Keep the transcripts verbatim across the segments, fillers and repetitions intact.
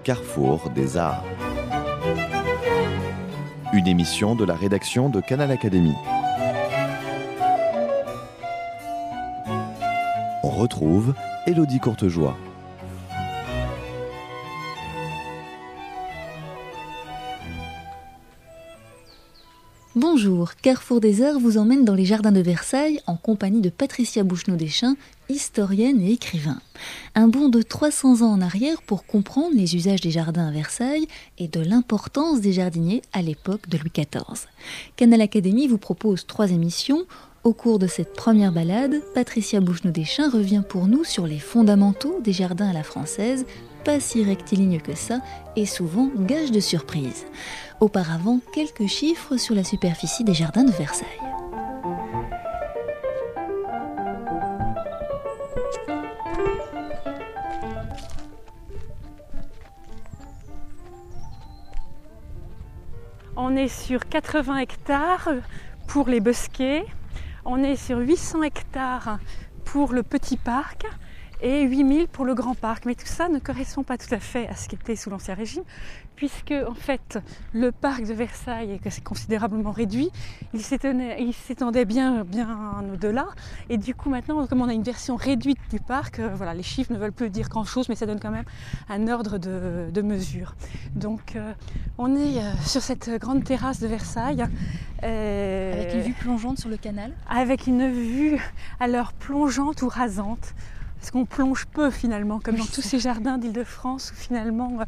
carrefour des arts. Une émission de la rédaction de Canal Académie. On retrouve Élodie Courtejoie. Bonjour, Carrefour des Arts vous emmène dans les jardins de Versailles en compagnie de Patricia Bouchenaud-Deschamps, historienne et écrivain. Un bond de trois cents ans en arrière pour comprendre les usages des jardins à Versailles et de l'importance des jardiniers à l'époque de Louis quatorze. Canal Académie vous propose trois émissions. Au cours de cette première balade, Patricia Bouchenaud-Deschamps revient pour nous sur les fondamentaux des jardins à la française, pas si rectiligne que ça et souvent gage de surprise. Auparavant, quelques chiffres sur la superficie des jardins de Versailles. On est sur quatre-vingts hectares pour les bosquets, on est sur huit cents hectares pour le petit parc et huit mille pour le grand parc. Mais tout ça ne correspond pas tout à fait à ce qui était sous l'Ancien Régime, puisque en fait le parc de Versailles est considérablement réduit, il s'étendait, il s'étendait bien, bien au-delà, et du coup maintenant comme on a une version réduite du parc, euh, voilà, les chiffres ne veulent plus dire grand-chose, mais ça donne quand même un ordre de, de mesure. Donc euh, on est euh, sur cette grande terrasse de Versailles. Euh, avec une vue plongeante sur le canal. Avec une vue alors plongeante ou rasante. Parce qu'on plonge peu finalement, comme dans tous ces jardins d'Île-de-France où finalement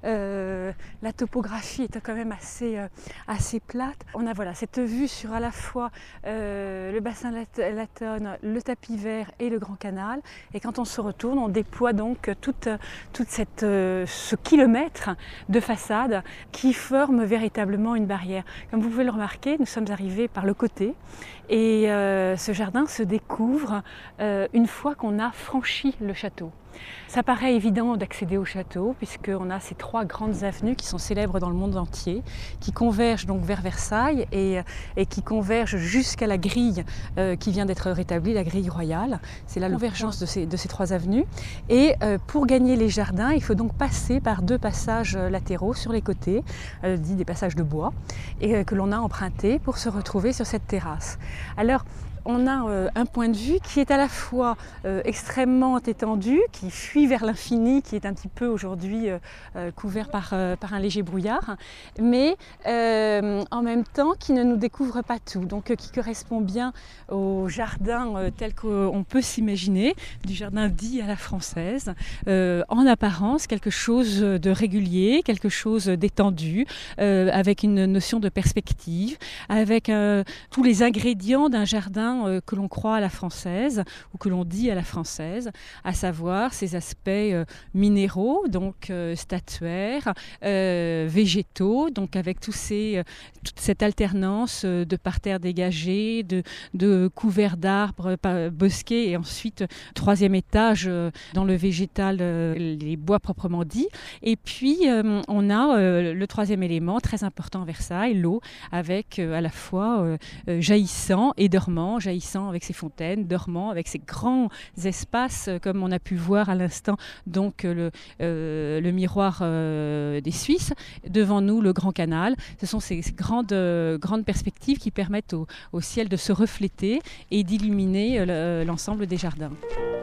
euh, la topographie est quand même assez, euh, assez plate. On a voilà, cette vue sur à la fois euh, le bassin de la Tonne, le tapis vert et le Grand Canal. Et quand on se retourne, on déploie donc toute, toute cette, euh, ce kilomètre de façade qui forme véritablement une barrière. Comme vous pouvez le remarquer, nous sommes arrivés par le côté et euh, ce jardin se découvre euh, une fois qu'on a franchi le château. Ça paraît évident d'accéder au château puisqu'on a ces trois grandes avenues qui sont célèbres dans le monde entier, qui convergent donc vers Versailles et, et qui convergent jusqu'à la grille euh, qui vient d'être rétablie, la grille royale. C'est la convergence de ces, de ces trois avenues. Et euh, pour gagner les jardins, il faut donc passer par deux passages latéraux sur les côtés, euh, dits des passages de bois, et euh, que l'on a empruntés pour se retrouver sur cette terrasse. Alors, on a euh, un point de vue qui est à la fois euh, extrêmement étendu, qui fuit vers l'infini, qui est un petit peu aujourd'hui euh, euh, couvert par, euh, par un léger brouillard, mais euh, en même temps qui ne nous découvre pas tout, donc euh, qui correspond bien au jardin euh, tel qu'on peut s'imaginer, du jardin dit à la française, euh, en apparence quelque chose de régulier, quelque chose d'étendu, euh, avec une notion de perspective, avec euh, tous les ingrédients d'un jardin que l'on croit à la française ou que l'on dit à la française, à savoir ces aspects euh, minéraux, donc euh, statuaires, euh, végétaux, donc avec tous ces, euh, toute cette alternance euh, de parterres dégagés, de, de couverts d'arbres euh, bosquets et ensuite troisième étage euh, dans le végétal, euh, les bois proprement dits. Et puis euh, on a euh, le troisième élément très important à Versailles, l'eau, avec euh, à la fois euh, euh, jaillissant et dormant, jaillissant avec ses fontaines, dormant avec ses grands espaces, comme on a pu voir à l'instant, donc le, euh, le miroir euh, des Suisses, devant nous le Grand Canal. Ce sont ces, ces grandes, euh, grandes perspectives qui permettent au, au ciel de se refléter et d'illuminer euh, l'ensemble des jardins.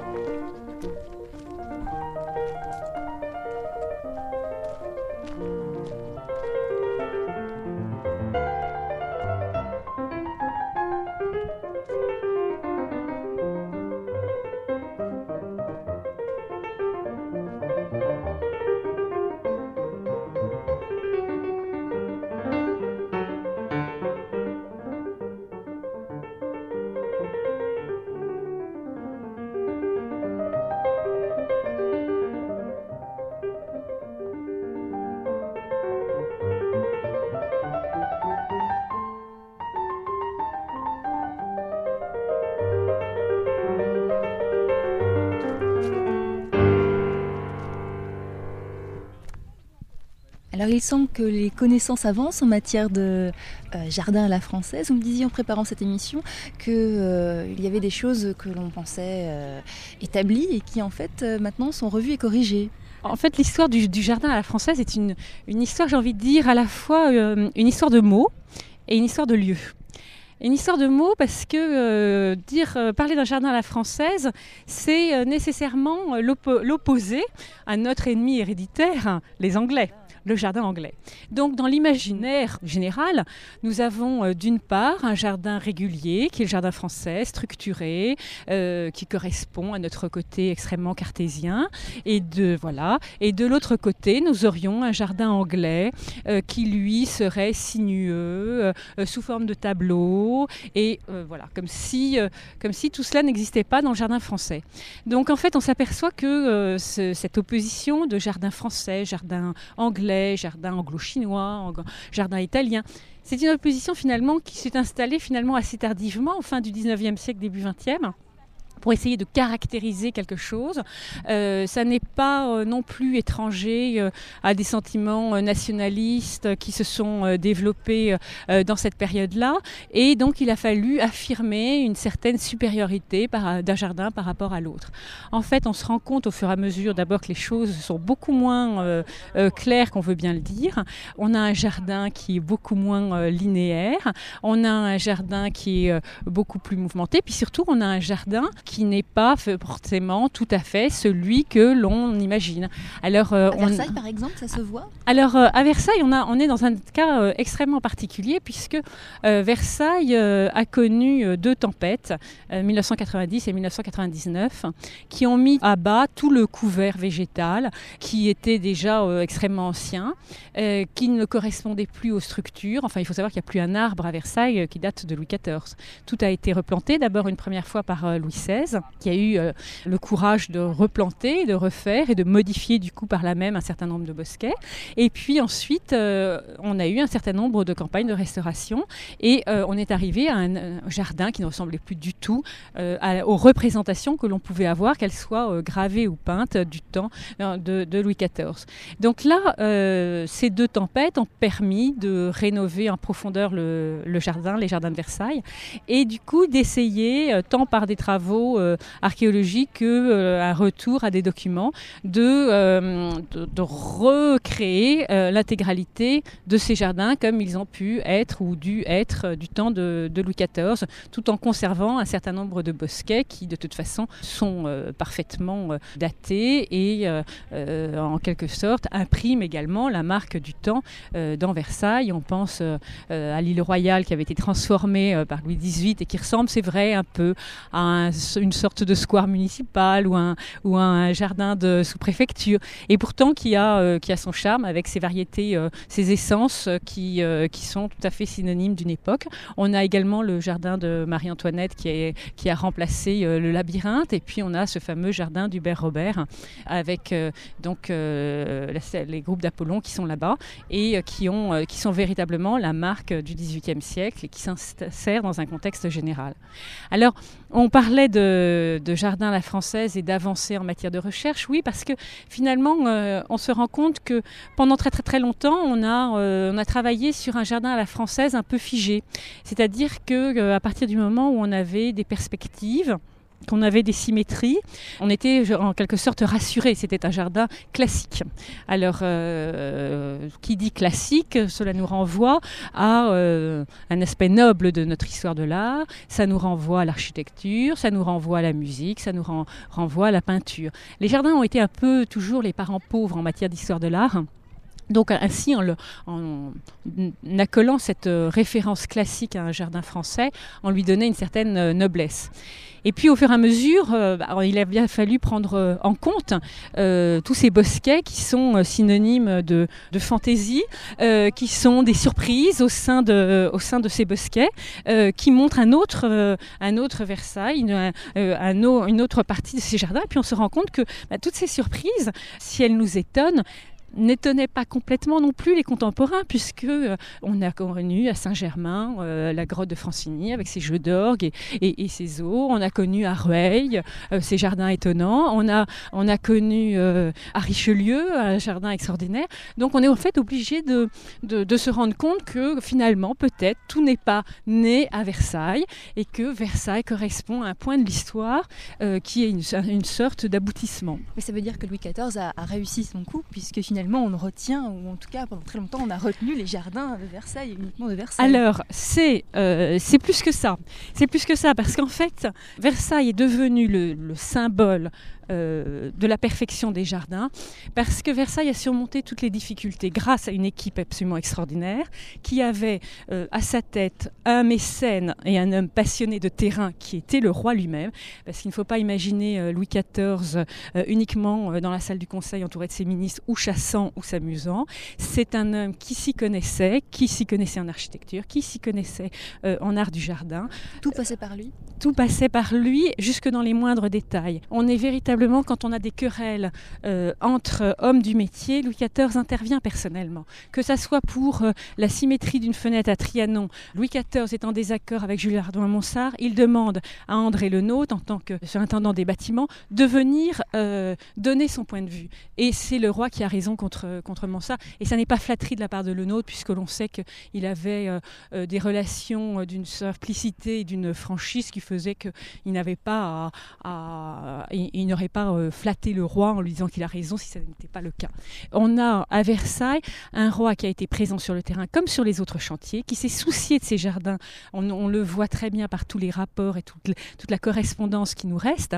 Alors il semble que les connaissances avancent en matière de euh, jardin à la française. Vous me disiez en préparant cette émission qu'il euh, y avait des choses que l'on pensait euh, établies et qui en fait euh, maintenant sont revues et corrigées. En fait, l'histoire du, du jardin à la française est une, une histoire, j'ai envie de dire, à la fois euh, une histoire de mots et une histoire de lieux. Une histoire de mots parce que euh, dire, euh, parler d'un jardin à la française, c'est euh, nécessairement euh, l'oppo- l'opposé à notre ennemi héréditaire, les Anglais. Le jardin anglais. Donc dans l'imaginaire général, nous avons euh, d'une part un jardin régulier, qui est le jardin français, structuré, euh, qui correspond à notre côté extrêmement cartésien. Et de, voilà. Et de l'autre côté, nous aurions un jardin anglais euh, qui, lui, serait sinueux, euh, sous forme de tableau, et euh, voilà, comme si, euh, comme si tout cela n'existait pas dans le jardin français. Donc en fait, on s'aperçoit que euh, ce, cette opposition de jardin français, jardin anglais, jardin anglo-chinois, jardin italien. C'est une opposition finalement qui s'est installée finalement assez tardivement, au fin du dix-neuvième siècle, début vingtième, pour essayer de caractériser quelque chose. Euh, ça n'est pas euh, non plus étranger euh, à des sentiments euh, nationalistes qui se sont euh, développés euh, dans cette période-là. Et donc, il a fallu affirmer une certaine supériorité par, d'un jardin par rapport à l'autre. En fait, on se rend compte au fur et à mesure d'abord que les choses sont beaucoup moins euh, euh, claires qu'on veut bien le dire. On a un jardin qui est beaucoup moins euh, linéaire. On a un jardin qui est euh, beaucoup plus mouvementé. Puis surtout, on a un jardin qui n'est pas forcément tout à fait celui que l'on imagine. Alors, euh, à Versailles, on... par exemple, ça se voit ? Alors, euh, à Versailles, on, a, on est dans un cas euh, extrêmement particulier puisque euh, Versailles euh, a connu euh, deux tempêtes, euh, mille neuf cent quatre-vingt-dix et mille neuf cent quatre-vingt-dix-neuf, qui ont mis à bas tout le couvert végétal qui était déjà euh, extrêmement ancien, euh, qui ne correspondait plus aux structures. Enfin, il faut savoir qu'il n'y a plus un arbre à Versailles euh, qui date de Louis quatorze. Tout a été replanté, d'abord une première fois par euh, Louis seize, qui a eu euh, le courage de replanter, de refaire et de modifier du coup par là même un certain nombre de bosquets. Et puis ensuite, euh, on a eu un certain nombre de campagnes de restauration et euh, on est arrivé à un, un jardin qui ne ressemblait plus du tout euh, à, aux représentations que l'on pouvait avoir, qu'elles soient euh, gravées ou peintes du temps euh, de, de Louis quatorze. Donc là, euh, ces deux tempêtes ont permis de rénover en profondeur le, le jardin, les jardins de Versailles, et du coup d'essayer, euh, tant par des travaux Euh, archéologique que euh, un retour à des documents de, euh, de, de recréer euh, l'intégralité de ces jardins comme ils ont pu être ou dû être euh, du temps de, de Louis quatorze, tout en conservant un certain nombre de bosquets qui de toute façon sont euh, parfaitement euh, datés et euh, euh, en quelque sorte impriment également la marque du temps euh, dans Versailles. On pense euh, euh, à l'île Royale qui avait été transformée euh, par Louis dix-huit et qui ressemble, c'est vrai, un peu à un une sorte de square municipal ou un, ou un jardin de sous-préfecture, et pourtant qui a, euh, qui a son charme avec ses variétés, euh, ses essences qui, euh, qui sont tout à fait synonymes d'une époque. On a également le jardin de Marie-Antoinette qui, est, qui a remplacé euh, le labyrinthe, et puis on a ce fameux jardin d'Hubert Robert avec euh, donc, euh, les groupes d'Apollon qui sont là-bas et euh, qui, ont, euh, qui sont véritablement la marque du dix-huitième siècle et qui s'insèrent dans un contexte général. Alors, on parlait de, de jardin à la française et d'avancées en matière de recherche, oui, parce que finalement, euh, on se rend compte que pendant très très très longtemps, on a, euh, on a travaillé sur un jardin à la française un peu figé. C'est-à-dire qu'à euh, partir du moment où on avait des perspectives, qu'on avait des symétries, on était en quelque sorte rassurés. C'était un jardin classique. Alors, euh, qui dit classique, cela nous renvoie à euh, un aspect noble de notre histoire de l'art, ça nous renvoie à l'architecture, ça nous renvoie à la musique, ça nous ren- renvoie à la peinture. Les jardins ont été un peu toujours les parents pauvres en matière d'histoire de l'art. Donc ainsi, en, le, en accolant cette référence classique à un jardin français, on lui donnait une certaine noblesse. Et puis au fur et à mesure, euh, bah, il a bien fallu prendre euh, en compte euh, tous ces bosquets qui sont euh, synonymes de, de fantaisie, euh, qui sont des surprises au sein de, euh, au sein de ces bosquets, euh, qui montrent un autre, euh, un autre Versailles, une, un, un o- une autre partie de ces jardins. Et puis on se rend compte que bah, toutes ces surprises, si elles nous étonnent, n'étonnait pas complètement non plus les contemporains, puisque euh, on a connu à Saint-Germain euh, la grotte de Francigny avec ses jeux d'orgue et, et, et ses eaux. On a connu à Rueil euh, ses jardins étonnants. On a, on a connu euh, à Richelieu un jardin extraordinaire. Donc on est en fait obligé de, de, de se rendre compte que finalement peut-être tout n'est pas né à Versailles et que Versailles correspond à un point de l'histoire euh, qui est une, une sorte d'aboutissement. Mais ça veut dire que Louis quatorze a, a réussi son coup, puisque finalement on retient, ou en tout cas pendant très longtemps on a retenu les jardins de Versailles, uniquement de Versailles. Alors c'est, euh, c'est plus que ça, c'est plus que ça parce qu'en fait Versailles est devenu le, le symbole Euh, de la perfection des jardins, parce que Versailles a surmonté toutes les difficultés grâce à une équipe absolument extraordinaire qui avait euh, à sa tête un mécène et un homme passionné de terrain qui était le roi lui-même, parce qu'il ne faut pas imaginer euh, Louis quatorze euh, uniquement euh, dans la salle du conseil entouré de ses ministres ou chassant ou s'amusant. C'est un homme qui s'y connaissait, qui s'y connaissait en architecture, qui s'y connaissait euh, en art du jardin. Tout passait par lui ? Tout passait par lui, jusque dans les moindres détails. On est véritablement, quand on a des querelles euh, entre hommes du métier, Louis quatorze intervient personnellement. Que ça soit pour euh, la symétrie d'une fenêtre à Trianon, Louis quatorze est en désaccord avec Jules Hardouin-Monsart, il demande à André Lenôtre, en tant que surintendant des bâtiments, de venir euh, donner son point de vue. Et c'est le roi qui a raison contre, contre Monsart. Et ça n'est pas flatterie de la part de Lenôtre, puisque l'on sait qu'il avait euh, euh, des relations d'une simplicité et d'une franchise qui faisait qu'il n'avait pas à, à il, il n'aurait pas euh, flatté le roi en lui disant qu'il a raison si ça n'était pas le cas. On a à Versailles un roi qui a été présent sur le terrain comme sur les autres chantiers, qui s'est soucié de ses jardins. On, on le voit très bien par tous les rapports et toute, toute la correspondance qui nous reste.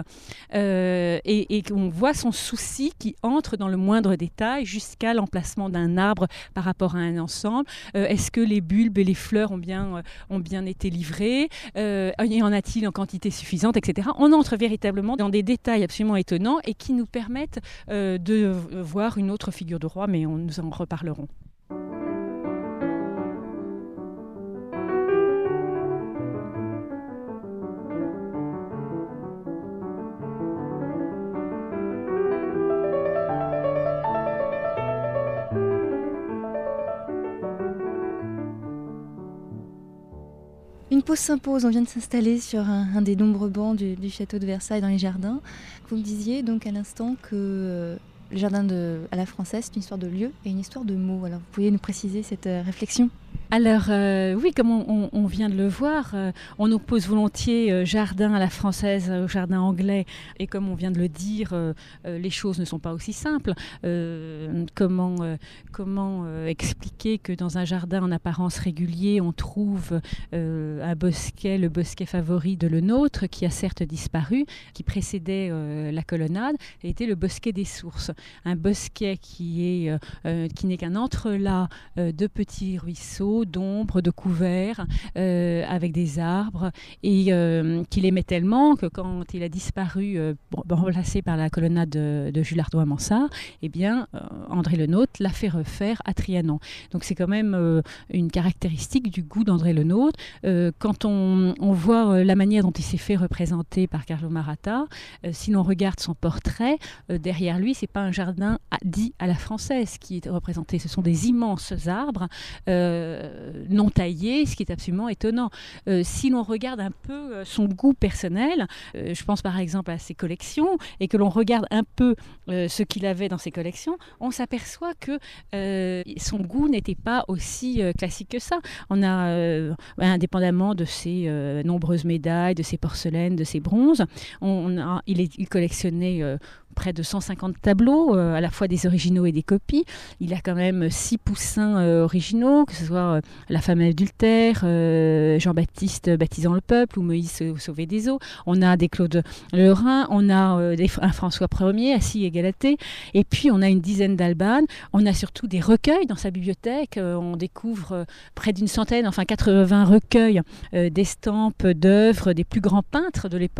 Euh, et, et on voit son souci qui entre dans le moindre détail jusqu'à l'emplacement d'un arbre par rapport à un ensemble. Euh, est-ce que les bulbes et les fleurs ont bien, euh, ont bien été livrés ? euh, Y en a-t-il en quantité suffisante, et cetera. On entre véritablement dans des détails absolument étonnants et qui nous permettent euh, de voir une autre figure de roi, mais on, nous en reparlerons. Une pause s'impose, on vient de s'installer sur un, un des nombreux bancs du, du château de Versailles dans les jardins. Vous me disiez donc à l'instant que euh, le jardin de, à la française, c'est une histoire de lieu et une histoire de mots. Alors vous pourriez nous préciser cette euh, réflexion ? Alors euh, oui, comme on, on, on vient de le voir, euh, on oppose volontiers euh, jardin à la française au jardin anglais. Et comme on vient de le dire, euh, euh, les choses ne sont pas aussi simples. Euh, comment euh, comment euh, expliquer que dans un jardin en apparence régulier, on trouve euh, un bosquet, le bosquet favori de Lenôtre, qui a certes disparu, qui précédait euh, la colonnade, et était le bosquet des sources. Un bosquet qui est euh, qui n'est qu'un entrelac euh, de petits ruisseaux, d'ombre, de couverts, euh, avec des arbres, et euh, qu'il aimait tellement que quand il a disparu, euh, remplacé par la colonnade de, de Jules Hardouin-Monsart, eh bien, euh, André Lenôtre l'a fait refaire à Trianon. Donc c'est quand même euh, une caractéristique du goût d'André Lenôtre. Euh, quand on, on voit euh, la manière dont il s'est fait représenter par Carlo Maratta, euh, si l'on regarde son portrait, euh, derrière lui, c'est pas un jardin à, dit à la française qui est représenté, ce sont des immenses arbres, euh, non taillé, ce qui est absolument étonnant. Euh, si l'on regarde un peu euh, son goût personnel, euh, je pense par exemple à ses collections, et que l'on regarde un peu euh, ce qu'il avait dans ses collections, on s'aperçoit que euh, son goût n'était pas aussi euh, classique que ça. On a, euh, indépendamment de ses euh, nombreuses médailles, de ses porcelaines, de ses bronzes, on a, il, est, il collectionnait euh, près de cent cinquante tableaux, euh, à la fois des originaux et des copies. Il a quand même six poussins euh, originaux, que ce soit euh, La femme adultère, euh, Jean-Baptiste baptisant le peuple ou Moïse sauvé des eaux. On a des Claude Lorrain, on a euh, des, un François Ier, assis et Galatée, et puis on a une dizaine d'Albanes. On a surtout des recueils dans sa bibliothèque. Euh, on découvre euh, près d'une centaine, enfin quatre-vingts recueils euh, d'estampes, d'œuvres des plus grands peintres de l'époque.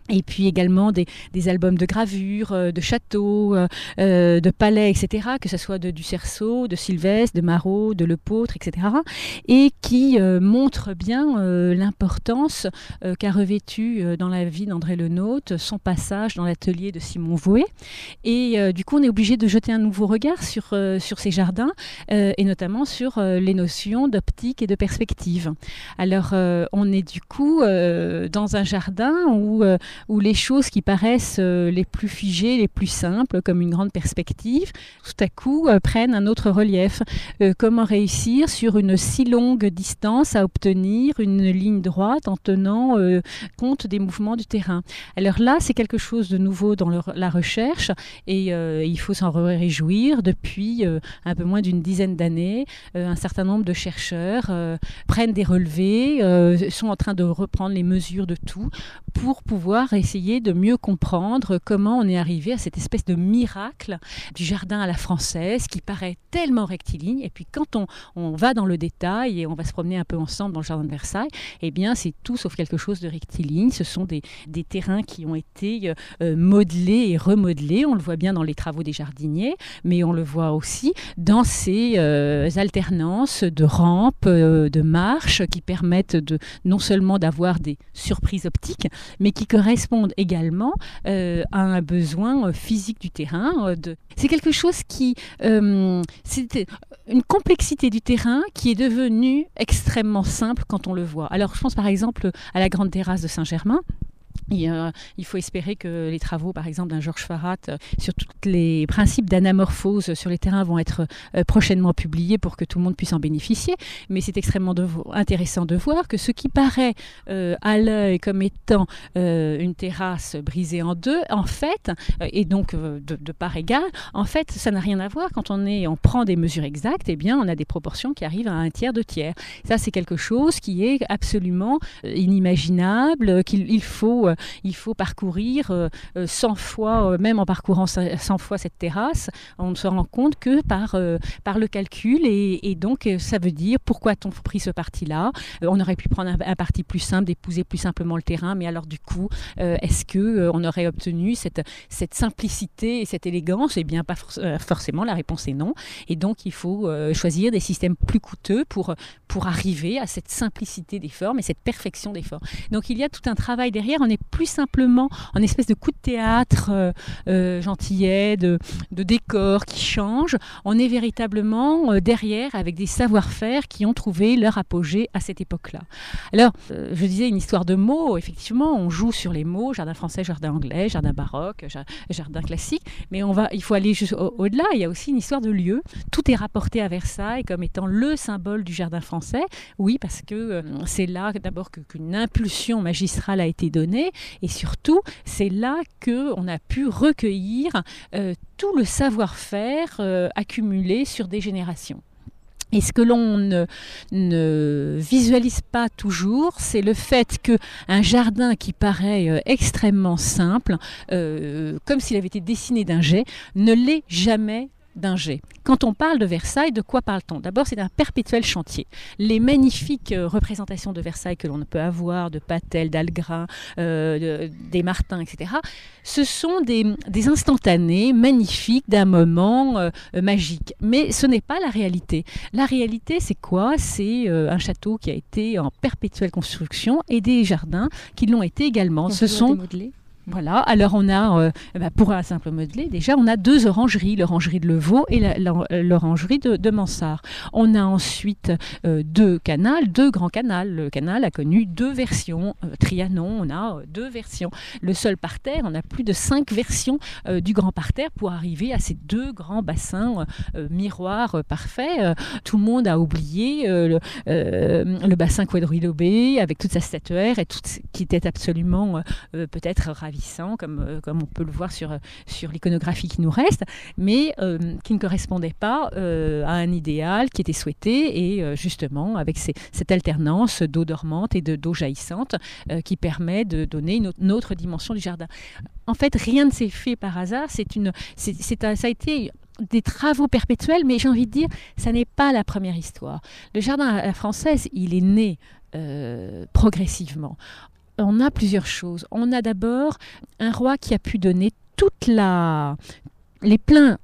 Et puis également des, des albums de gravures, euh, de châteaux, euh, euh, de palais, et cetera, que ce soit de, du Cerceau, de Sylvestre, de Marot, de Lepôtre, et cetera, et qui euh, montrent bien euh, l'importance euh, qu'a revêtu euh, dans la vie d'André Le Nôtre son passage dans l'atelier de Simon Vouet. Et euh, du coup, on est obligé de jeter un nouveau regard sur, euh, sur ces jardins, euh, et notamment sur euh, les notions d'optique et de perspective. Alors, euh, on est du coup euh, dans un jardin où... Euh, où les choses qui paraissent euh, les plus figées, les plus simples, comme une grande perspective, tout à coup euh, prennent un autre relief. Euh, comment réussir sur une si longue distance à obtenir une ligne droite en tenant euh, compte des mouvements du terrain. Alors là, c'est quelque chose de nouveau dans le, la recherche et euh, il faut s'en réjouir. Depuis euh, un peu moins d'une dizaine d'années, euh, un certain nombre de chercheurs euh, prennent des relevés, euh, sont en train de reprendre les mesures de tout pour pouvoir essayer de mieux comprendre comment on est arrivé à cette espèce de miracle du jardin à la française qui paraît tellement rectiligne. Et puis quand on, on va dans le détail et on va se promener un peu ensemble dans le jardin de Versailles, eh bien c'est tout sauf quelque chose de rectiligne. Ce sont des, des terrains qui ont été euh, modelés et remodelés. On le voit bien dans les travaux des jardiniers, mais on le voit aussi dans ces euh, alternances de rampes, euh, de marches qui permettent de, non seulement d'avoir des surprises optiques, mais qui correspondent également euh, à un besoin euh, physique du terrain. Euh, de... C'est quelque chose qui... Euh, c'est une complexité du terrain qui est devenue extrêmement simple quand on le voit. Alors, je pense par exemple à la grande terrasse de Saint-Germain. Il, euh, il faut espérer que les travaux, par exemple, d'un Georges Farrat euh, sur tous les principes d'anamorphose sur les terrains vont être euh, prochainement publiés pour que tout le monde puisse en bénéficier. Mais c'est extrêmement de, intéressant de voir que ce qui paraît euh, à l'œil comme étant euh, une terrasse brisée en deux, en fait, euh, et donc euh, de, de part égale, en fait, ça n'a rien à voir. Quand on, est, on prend des mesures exactes, eh bien, on a des proportions qui arrivent à un tiers, deux tiers. Ça, c'est quelque chose qui est absolument euh, inimaginable, qu'il il faut... Euh, Il faut parcourir euh, cent fois, euh, même en parcourant cent fois cette terrasse, on ne se rend compte que par, euh, par le calcul. Et, et donc, ça veut dire pourquoi a-t-on pris ce parti-là ? euh, On aurait pu prendre un, un parti plus simple, d'épouser plus simplement le terrain, mais alors du coup, euh, est-ce qu'on euh, aurait obtenu cette, cette simplicité et cette élégance ? Eh bien, pas for- euh, forcément, la réponse est non. Et donc, il faut euh, choisir des systèmes plus coûteux pour, pour arriver à cette simplicité des formes et cette perfection des formes. Donc, il y a tout un travail derrière. On est plus simplement en espèce de coup de théâtre euh, euh, gentillet, de, de décor qui change. On est véritablement euh, derrière avec des savoir-faire qui ont trouvé leur apogée à cette époque-là. Alors, euh, je disais une histoire de mots. Effectivement, on joue sur les mots, jardin français, jardin anglais, jardin baroque, jardin classique, mais on va, il faut aller juste au- au-delà. Il y a aussi une histoire de lieu. Tout est rapporté à Versailles comme étant le symbole du jardin français. Oui, parce que euh, c'est là d'abord que, qu'une impulsion magistrale a été donnée. Et surtout, c'est là qu'on a pu recueillir euh, tout le savoir-faire euh, accumulé sur des générations. Et ce que l'on ne, ne visualise pas toujours, c'est le fait qu'un jardin qui paraît euh, extrêmement simple, euh, comme s'il avait été dessiné d'un jet, ne l'est jamais d'un jet. Quand on parle de Versailles, de quoi parle-t-on ? D'abord, c'est un perpétuel chantier. Les magnifiques euh, représentations de Versailles que l'on peut avoir, de Patel, d'Algrin, euh, de, des Martins, et cetera, ce sont des, des instantanés magnifiques d'un moment euh, magique. Mais ce n'est pas la réalité. La réalité, c'est quoi ? C'est euh, un château qui a été en perpétuelle construction et des jardins qui l'ont été également. Ce sont... Voilà, alors on a, euh, bah pour un simple modelé, déjà on a deux orangeries, l'orangerie de Levaux et la, la, l'orangerie de, de Mansart. On a ensuite euh, deux canals, deux grands canals. Le canal a connu deux versions. Euh, Trianon, on a euh, deux versions. Le seul parterre, on a plus de cinq versions euh, du grand parterre pour arriver à ces deux grands bassins euh, miroirs euh, parfaits. Euh, tout le monde a oublié euh, le, euh, le bassin quadrilobé avec toute sa statuaire et tout ce qui était absolument euh, peut-être ravissant. Comme, euh, comme on peut le voir sur, sur l'iconographie qui nous reste, mais euh, qui ne correspondait pas euh, à un idéal qui était souhaité, et euh, justement avec ces, cette alternance d'eau dormante et de, d'eau jaillissante euh, qui permet de donner une autre, une autre dimension du jardin. En fait, rien ne s'est fait par hasard, c'est une, c'est, c'est un, ça a été des travaux perpétuels, mais j'ai envie de dire, ça n'est pas la première histoire. Le jardin à la française, il est né euh, progressivement. on a plusieurs choses. On a d'abord un roi qui a pu donner toute la, les pleins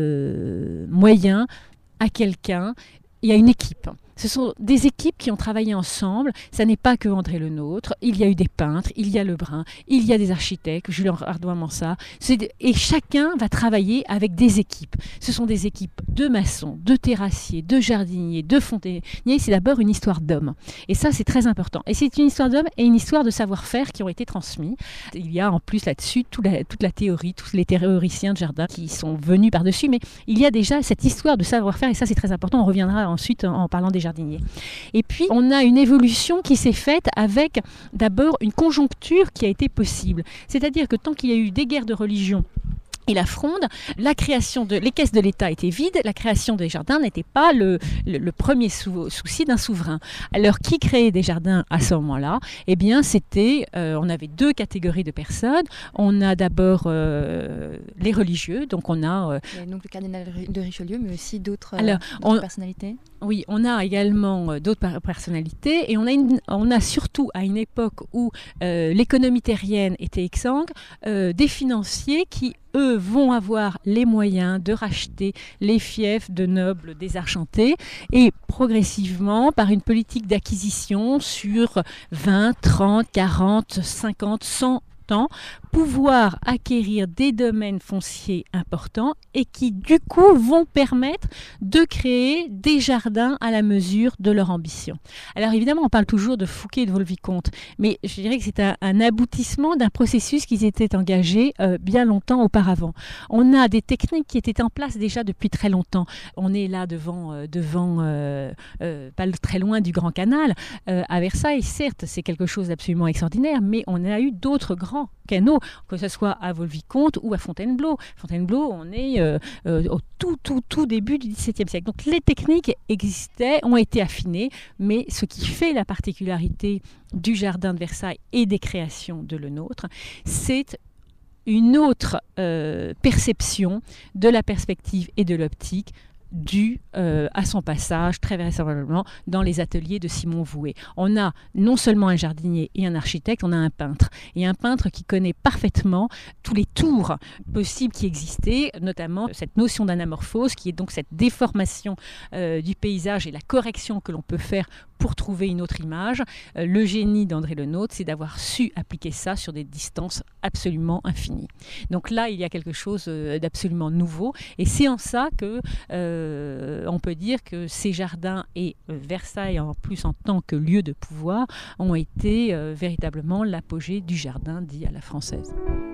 euh, moyens à quelqu'un et à une équipe. Ce sont des équipes qui ont travaillé ensemble. Ça n'est pas que André Le Nôtre. Il y a eu des peintres, il y a Lebrun, il y a des architectes, Julien Hardouin-Mansart. Et chacun va travailler avec des équipes. Ce sont des équipes de maçons, de terrassiers, de jardiniers, de fontainiers. C'est d'abord une histoire d'hommes. Et ça, c'est très important. Et c'est une histoire d'hommes et une histoire de savoir-faire qui ont été transmis. Il y a en plus là-dessus toute la, toute la théorie, tous les théoriciens de jardin qui sont venus par-dessus. Mais il y a déjà cette histoire de savoir-faire et ça, c'est très important. On reviendra ensuite en parlant des jardins. Et puis, on a une évolution qui s'est faite avec d'abord une conjoncture qui a été possible. C'est-à-dire que tant qu'il y a eu des guerres de religion et la fronde, la création de, les caisses de l'État étaient vides, la création des jardins n'était pas le, le, le premier sou, souci d'un souverain. Alors, qui créait des jardins à ce moment-là ? Eh bien, c'était, euh, on avait deux catégories de personnes. On a d'abord euh, les religieux, donc on a... Euh, donc le cardinal de Richelieu, mais aussi d'autres, alors, euh, d'autres on, personnalités. Oui, on a également euh, d'autres personnalités et on a, une, on a surtout à une époque où euh, l'économie terrienne était exsangue, euh, des financiers qui, eux, vont avoir les moyens de racheter les fiefs de nobles désargentés et progressivement, par une politique d'acquisition sur vingt, trente, quarante, cinquante, cent ans, pouvoir acquérir des domaines fonciers importants et qui du coup vont permettre de créer des jardins à la mesure de leur ambition. Alors évidemment on parle toujours de Fouquet et de Vaux-le-Vicomte, mais je dirais que c'est un, un aboutissement d'un processus qui s'était engagé euh, bien longtemps auparavant. On a des techniques qui étaient en place déjà depuis très longtemps. On est là devant, euh, devant euh, euh, pas très loin du Grand Canal euh, à Versailles, certes c'est quelque chose d'absolument extraordinaire, mais on a eu d'autres grands canaux, que ce soit à Vaux-le-Vicomte ou à Fontainebleau. Fontainebleau, on est euh, euh, au tout, tout, tout début du dix-septième siècle. Donc les techniques existaient, ont été affinées, mais ce qui fait la particularité du jardin de Versailles et des créations de Le Nôtre, c'est une autre euh, perception de la perspective et de l'optique dû euh, à son passage très vraisemblablement dans les ateliers de Simon Vouet. On a non seulement un jardinier et un architecte, on a un peintre. Et un peintre qui connaît parfaitement tous les tours possibles qui existaient, notamment cette notion d'anamorphose, qui est donc cette déformation euh, du paysage et la correction que l'on peut faire pour trouver une autre image. Euh, le génie d'André Le Nôtre, c'est d'avoir su appliquer ça sur des distances absolument infinies. Donc là, il y a quelque chose euh, d'absolument nouveau. Et c'est en ça que euh, Euh, on peut dire que ces jardins et euh, Versailles en plus en tant que lieu de pouvoir ont été euh, véritablement l'apogée du jardin dit à la française.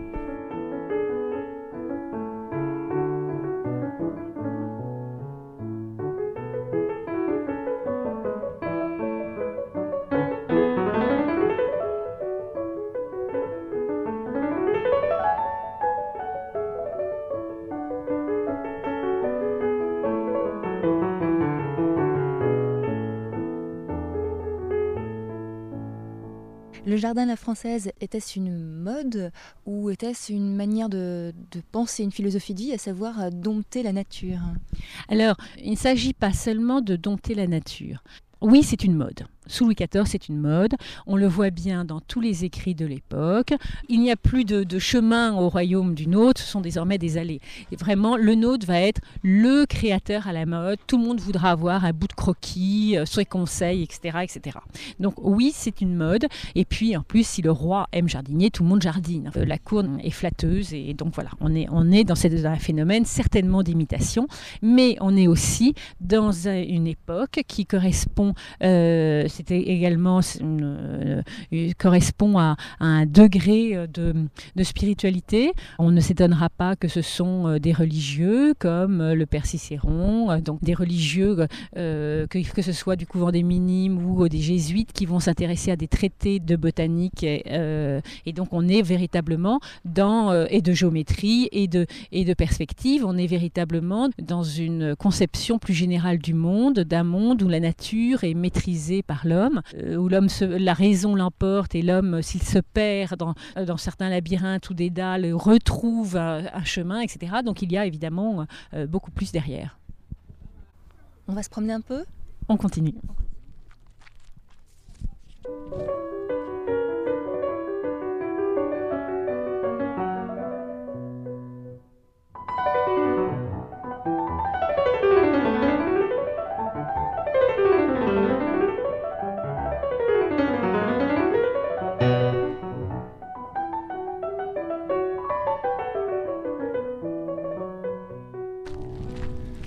Le jardin à la française, était-ce une mode ou était-ce une manière de, de penser, une philosophie de vie, à savoir dompter la nature ? Alors, il ne s'agit pas seulement de dompter la nature. Oui, c'est une mode. Sous Louis quatorze, c'est une mode. On le voit bien dans tous les écrits de l'époque. Il n'y a plus de, de chemin au royaume du Nôtre, ce sont désormais des allées. Et vraiment, le Nôtre va être le créateur à la mode. Tout le monde voudra avoir un bout de croquis, euh, ses conseils, et cetera, et cetera. Donc oui, c'est une mode. Et puis, en plus, si le roi aime jardiner, tout le monde jardine. Euh, la cour est flatteuse. Et donc voilà, on est, on est dans, cette, dans un phénomène certainement d'imitation. Mais on est aussi dans une époque qui correspond... Euh, C'était également une, euh, correspond à, à un degré de, de spiritualité. On ne s'étonnera pas que ce sont des religieux comme le père Cicéron, donc des religieux euh, que, que ce soit du couvent des Minimes ou des jésuites qui vont s'intéresser à des traités de botanique et, euh, et donc on est véritablement dans euh, et de géométrie et de et de perspective. On est véritablement dans une conception plus générale du monde, d'un monde où la nature est maîtrisée par l'homme, euh, où l'homme se, la raison l'emporte et l'homme, s'il se perd dans, dans certains labyrinthes ou des dalles, retrouve un, un chemin, et cetera. Donc il y a évidemment euh, beaucoup plus derrière. On va se promener un peu ? On continue.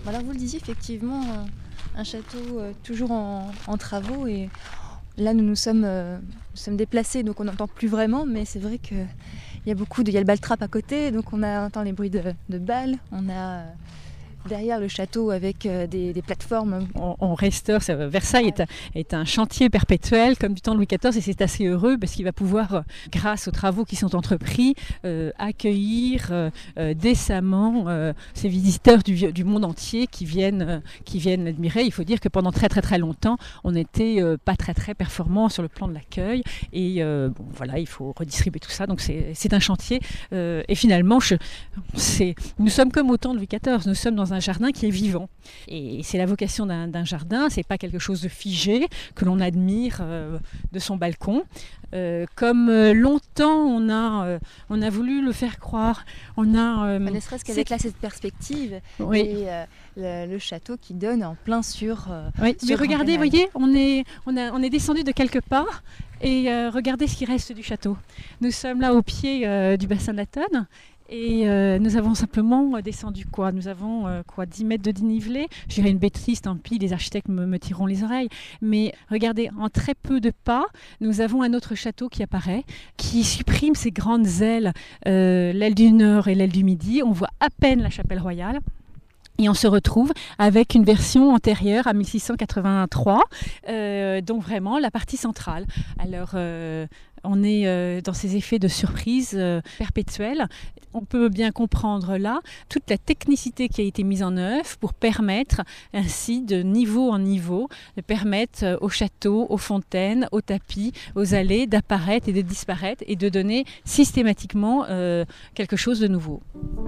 Alors vous le disiez, effectivement, un château euh, toujours en, en travaux, et là nous nous sommes, euh, nous sommes déplacés, donc on n'entend plus vraiment, mais c'est vrai qu'il y a beaucoup de... Il y a le bal-trap à côté, donc on, a, on entend les bruits de, de balles, on a... Euh, derrière le château avec euh, des, des plateformes. On, on restaure, ça, Versailles est un, est un chantier perpétuel comme du temps de Louis quatorze, et c'est assez heureux parce qu'il va pouvoir, grâce aux travaux qui sont entrepris, euh, accueillir euh, euh, décemment euh, ces visiteurs du, du monde entier qui viennent, euh, qui viennent l'admirer. Il faut dire que pendant très très très longtemps, on n'était euh, pas très très performant sur le plan de l'accueil, et euh, bon, voilà, il faut redistribuer tout ça. Donc c'est, c'est un chantier, euh, et finalement, je, c'est, nous sommes comme au temps de Louis quatorze, nous sommes dans un jardin qui est vivant. Et c'est la vocation d'un, d'un jardin, c'est pas quelque chose de figé que l'on admire euh, de son balcon. Euh, comme euh, longtemps on a, euh, on a voulu le faire croire. On a, euh, ne serait-ce qu'avec là, cette perspective, oui. et euh, le, le château qui donne en plein sur... Euh, oui. sur Mais regardez, vous voyez, on est, on, a, on est descendu de quelque part, et euh, regardez ce qui reste du château. Nous sommes là au pied euh, du bassin de la Tonne. Et euh, nous avons simplement descendu quoi Nous avons euh, quoi dix mètres de dénivelé. Je dirais une bêtise, tant pis, les architectes me, me tireront les oreilles. Mais regardez, en très peu de pas, nous avons un autre château qui apparaît, qui supprime ces grandes ailes, euh, l'aile du nord et l'aile du midi. On voit à peine la chapelle royale. Et on se retrouve avec une version antérieure à mille six cent quatre-vingt-trois, euh, donc vraiment la partie centrale. Alors, euh, on est euh, dans ces effets de surprise euh, perpétuels. On peut bien comprendre là toute la technicité qui a été mise en œuvre pour permettre ainsi, de niveau en niveau, de permettre au château, aux fontaines, aux tapis, aux allées d'apparaître et de disparaître, et de donner systématiquement euh, quelque chose de nouveau.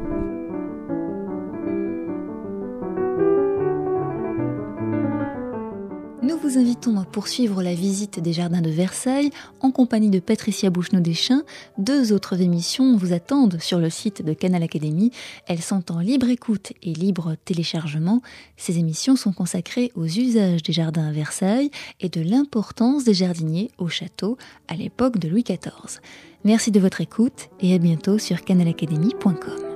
Nous vous invitons à poursuivre la visite des jardins de Versailles en compagnie de Patricia Bouchenaud-Deschamps. Deux autres émissions vous attendent sur le site de Canal Académie. Elles sont en libre écoute et libre téléchargement. Ces émissions sont consacrées aux usages des jardins à Versailles et de l'importance des jardiniers au château à l'époque de Louis quatorze. Merci de votre écoute et à bientôt sur canal académie point com.